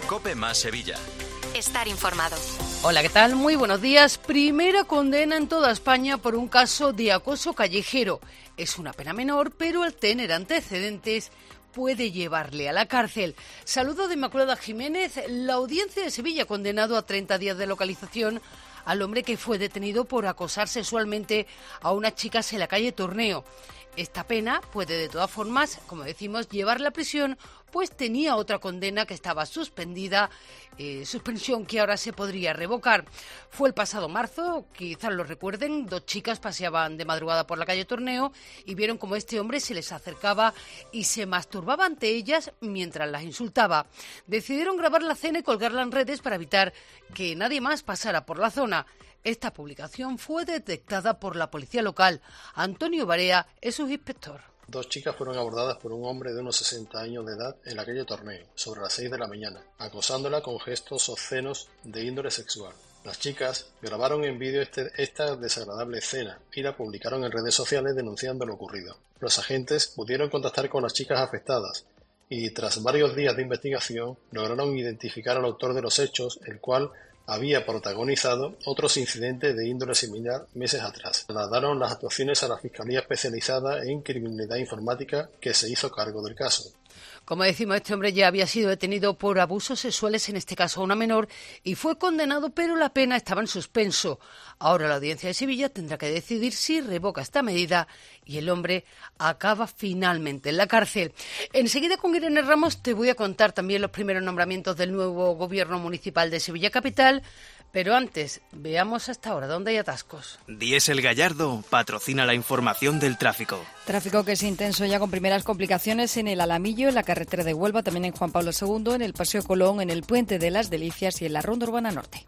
COPE más Sevilla. Estar informado. Hola, ¿qué tal? Muy buenos días. Primera condena en toda España por un caso de acoso callejero. Es una pena menor, pero al tener antecedentes puede llevarle a la cárcel. Saludo de Inmaculada Jiménez. La audiencia de Sevilla ha condenado a 30 días de localización al hombre que fue detenido por acosar sexualmente a unas chicas en la calle Torneo. Esta pena puede, de todas formas, como decimos, llevarle a prisión, pues tenía otra condena que estaba suspendida, suspensión que ahora se podría revocar. Fue el pasado marzo, quizás lo recuerden, 2 chicas paseaban de madrugada por la calle Torneo y vieron cómo este hombre se les acercaba y se masturbaba ante ellas mientras las insultaba. Decidieron grabar la escena y colgarla en redes para evitar que nadie más pasara por la zona. Esta publicación fue detectada por la policía local. Antonio Barea es su inspector. 2 chicas fueron abordadas por un hombre de unos 60 años de edad en la calle Torneo, sobre las 6 de la mañana, acosándola con gestos obscenos de índole sexual. Las chicas grabaron en vídeo esta desagradable escena y la publicaron en redes sociales denunciando lo ocurrido. Los agentes pudieron contactar con las chicas afectadas y, tras varios días de investigación, lograron identificar al autor de los hechos, el cual había protagonizado otros incidentes de índole similar meses atrás. Trasladaron las actuaciones a la Fiscalía Especializada en Criminalidad Informática, que se hizo cargo del caso. Como decimos, este hombre ya había sido detenido por abusos sexuales, en este caso a una menor, y fue condenado, pero la pena estaba en suspenso. Ahora la Audiencia de Sevilla tendrá que decidir si revoca esta medida y el hombre acaba finalmente en la cárcel. Enseguida con Irene Ramos te voy a contar también los primeros nombramientos del nuevo Gobierno Municipal de Sevilla Capital, pero antes veamos hasta ahora dónde hay atascos. Diesel Gallardo patrocina la información del tráfico. Tráfico que es intenso ya, con primeras complicaciones en el Alamillo, en la carretera de Huelva, también en Juan Pablo II, en el Paseo Colón, en el Puente de las Delicias y en la Ronda Urbana Norte.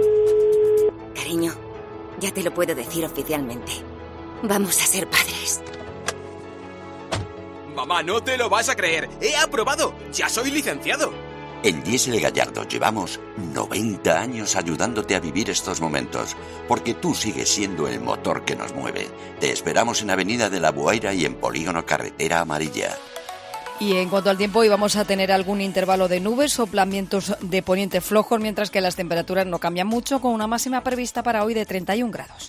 Cariño, ya te lo puedo decir oficialmente. Vamos a ser padres. Mamá, no te lo vas a creer. ¡He aprobado! ¡Ya soy licenciado! En Diesel Gallardo llevamos 90 años ayudándote a vivir estos momentos, porque tú sigues siendo el motor que nos mueve. Te esperamos en Avenida de la Buhaira y en Polígono Carretera Amarilla. Y en cuanto al tiempo, hoy vamos a tener algún intervalo de nubes, soplamientos de poniente flojos, mientras que las temperaturas no cambian mucho, con una máxima prevista para hoy de 31 grados.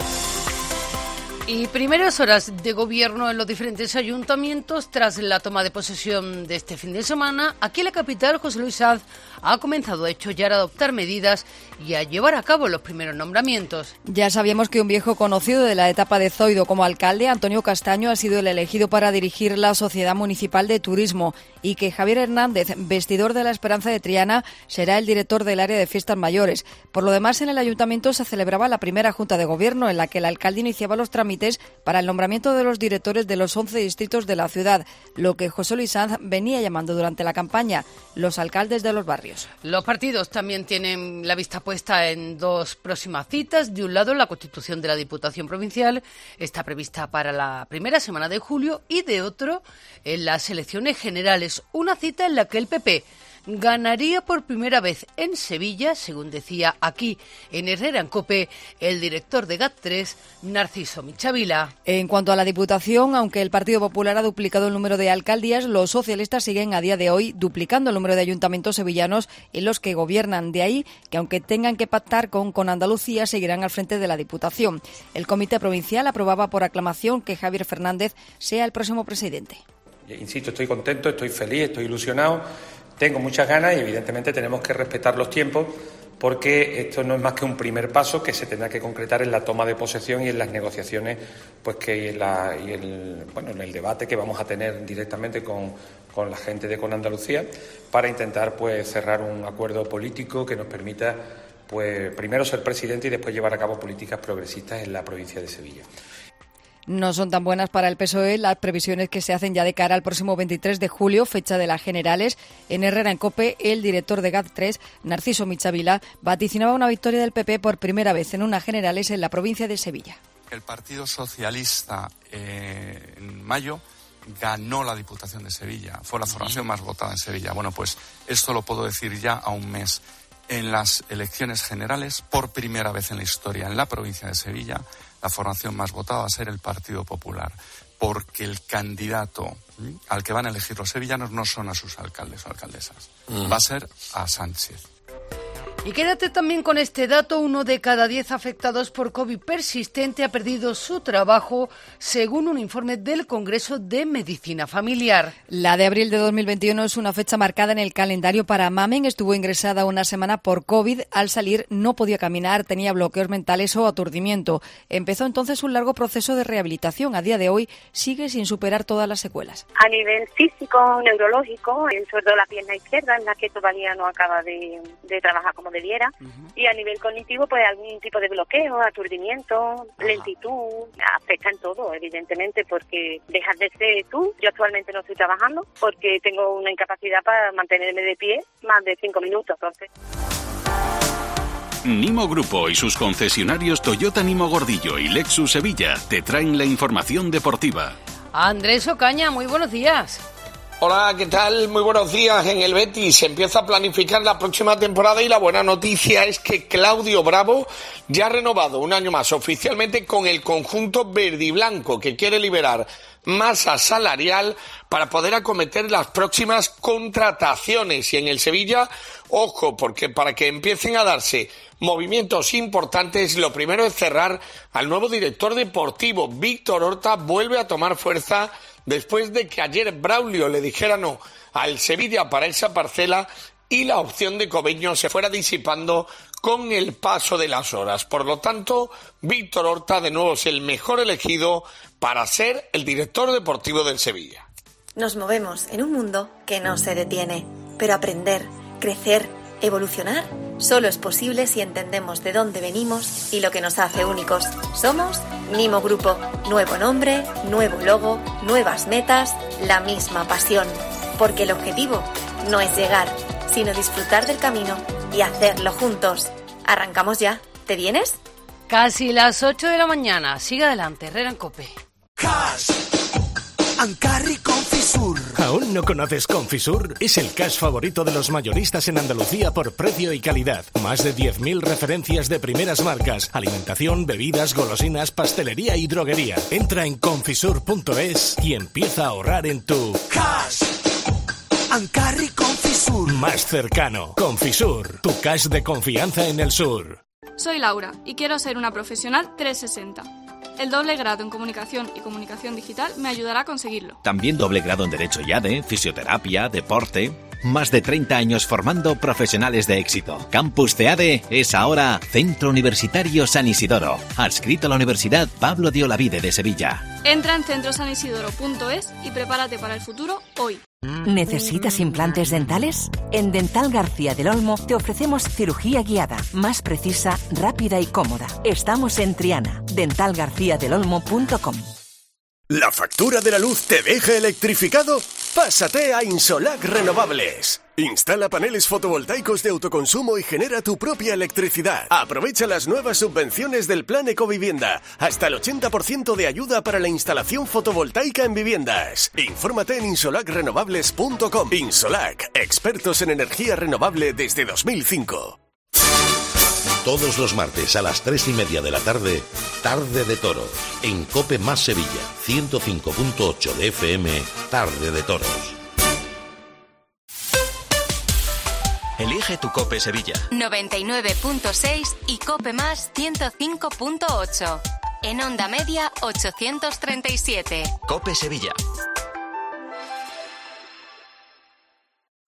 Y primeras horas de gobierno en los diferentes ayuntamientos tras la toma de posesión de este fin de semana. Aquí en la capital, José Luis Sanz ha comenzado, de hecho, ya a adoptar medidas y a llevar a cabo los primeros nombramientos. Ya sabíamos que un viejo conocido de la etapa de Zoido como alcalde, Antonio Castaño, ha sido el elegido para dirigir la Sociedad Municipal de Turismo y que Javier Hernández, vestidor de la Esperanza de Triana, será el director del área de fiestas mayores. Por lo demás, en el ayuntamiento se celebraba la primera junta de gobierno en la que el alcalde iniciaba los trámites para el nombramiento de los directores de los 11 distritos de la ciudad, lo que José Luis Sanz venía llamando durante la campaña los alcaldes de los barrios. Los partidos también tienen la vista puesta en 2 próximas citas. De un lado, la constitución de la Diputación Provincial está prevista para la primera semana de julio y de otro, en las elecciones generales, una cita en la que el PP ganaría por primera vez en Sevilla, según decía aquí en Herrera en COPE el director de GAT3, Narciso Michavila. En cuanto a la Diputación, aunque el Partido Popular ha duplicado el número de alcaldías, los socialistas siguen a día de hoy duplicando el número de ayuntamientos sevillanos en los que gobiernan. De ahí que, aunque tengan que pactar con Andalucía, seguirán al frente de la Diputación. El Comité Provincial aprobaba por aclamación que Javier Fernández sea el próximo presidente. Insisto, estoy contento, estoy feliz, estoy ilusionado. Tengo muchas ganas y evidentemente tenemos que respetar los tiempos, porque esto no es más que un primer paso que se tendrá que concretar en la toma de posesión y en las negociaciones, pues que en el debate que vamos a tener directamente con la gente de Con Andalucía, para intentar pues cerrar un acuerdo político que nos permita pues primero ser presidente y después llevar a cabo políticas progresistas en la provincia de Sevilla. No son tan buenas para el PSOE las previsiones que se hacen ya de cara al próximo 23 de julio, fecha de las generales. En Herrera en COPE, el director de GAT3, Narciso Michavila, vaticinaba una victoria del PP por primera vez en unas generales en la provincia de Sevilla. El Partido Socialista en mayo ganó la Diputación de Sevilla, fue la formación más votada en Sevilla. Bueno, pues esto lo puedo decir ya a un mes. En las elecciones generales, por primera vez en la historia en la provincia de Sevilla, la formación más votada va a ser el Partido Popular. porque el candidato al que van a elegir los sevillanos no son a sus alcaldes o alcaldesas. Va a ser a Sánchez. Y quédate también con este dato: 1 de cada 10 afectados por COVID persistente ha perdido su trabajo, según un informe del Congreso de Medicina Familiar. La de abril de 2021 es una fecha marcada en el calendario para Mamen. Estuvo ingresada una semana por COVID. Al salir no podía caminar, tenía bloqueos mentales o aturdimiento. Empezó entonces un largo proceso de rehabilitación. A día de hoy sigue sin superar todas las secuelas. A nivel físico, neurológico, sobre todo la pierna izquierda, en la que todavía no acaba de trabajar como debiera, y a nivel cognitivo pues algún tipo de bloqueo, aturdimiento, lentitud, afecta en todo, evidentemente, porque dejas de ser tú. Yo actualmente no estoy trabajando porque tengo una incapacidad para mantenerme de pie más de 5 minutos, entonces. Nimo Grupo y sus concesionarios Toyota Nimo Gordillo y Lexus Sevilla te traen la información deportiva. Andrés Ocaña, muy buenos días. Hola, ¿qué tal? Muy buenos días. En el Betis se empieza a planificar la próxima temporada y la buena noticia es que Claudio Bravo ya ha renovado un año más oficialmente con el conjunto verde y blanco, que quiere liberar masa salarial para poder acometer las próximas contrataciones. Y en el Sevilla, ojo, porque para que empiecen a darse movimientos importantes, lo primero es cerrar al nuevo director deportivo. Víctor Horta vuelve a tomar fuerza después de que ayer Braulio le dijera no al Sevilla para esa parcela y la opción de Cobeño se fuera disipando con el paso de las horas. Por lo tanto, Víctor Horta de nuevo es el mejor elegido para ser el director deportivo del Sevilla. Nos movemos en un mundo que no se detiene, pero aprender, crecer, evolucionar solo es posible si entendemos de dónde venimos y lo que nos hace únicos. Somos Nimo Grupo. Nuevo nombre, nuevo logo, nuevas metas, la misma pasión. Porque el objetivo no es llegar, sino disfrutar del camino y hacerlo juntos. Arrancamos ya. ¿Te vienes? Casi las 8 de la mañana. Sigue adelante, Herrera en COPE. Cash and Carry Confisur. ¿Aún no conoces Confisur? Es el cash favorito de los mayoristas en Andalucía por precio y calidad. Más de 10.000 referencias de primeras marcas. Alimentación, bebidas, golosinas, pastelería y droguería. Entra en confisur.es y empieza a ahorrar en tu Cash and Carry Confisur más cercano. Confisur, tu cash de confianza en el sur. Soy Laura y quiero ser una profesional 360. El doble grado en Comunicación y Comunicación Digital me ayudará a conseguirlo. También doble grado en Derecho y ADE, Fisioterapia, Deporte. Más de 30 años formando profesionales de éxito. Campus CEADE es ahora Centro Universitario San Isidoro, adscrito a la Universidad Pablo de Olavide de Sevilla. Entra en centrosanisidoro.es y prepárate para el futuro hoy. ¿Necesitas implantes dentales? En Dental García del Olmo te ofrecemos cirugía guiada, más precisa, rápida y cómoda. Estamos en Triana. dentalgarciadelolmo.com. ¿La factura de la luz te deja electrificado? Pásate a Insolac Renovables. Instala paneles fotovoltaicos de autoconsumo y genera tu propia electricidad. Aprovecha las nuevas subvenciones del Plan Ecovivienda. Hasta el 80% de ayuda para la instalación fotovoltaica en viviendas. Infórmate en insolacrenovables.com. Insolac, expertos en energía renovable desde 2005. Todos los martes a las 3:30 de la tarde, Tarde de Toros, en COPE más Sevilla, 105.8 de FM, Tarde de Toros. Elige tu COPE Sevilla. 99.6 y COPE más 105.8. En onda media 837. COPE Sevilla.